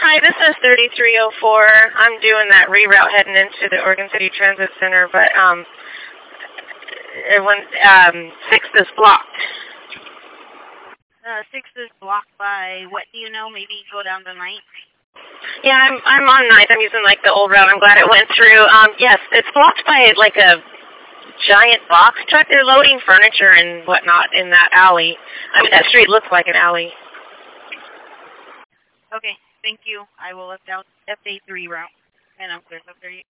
Hi, this is 3304. I'm doing that reroute heading into the Oregon City Transit Center, but when 6th is blocked. 6th is blocked by what do you know? Maybe go down to 9th. Yeah, I'm on 9th. I'm using like the old route. I'm glad it went through. Yes, it's blocked by like a giant box truck. They're loading furniture and whatnot in that alley. I mean, that street looks like an alley. Okay, thank you. I will update the reroute, and I'm clear.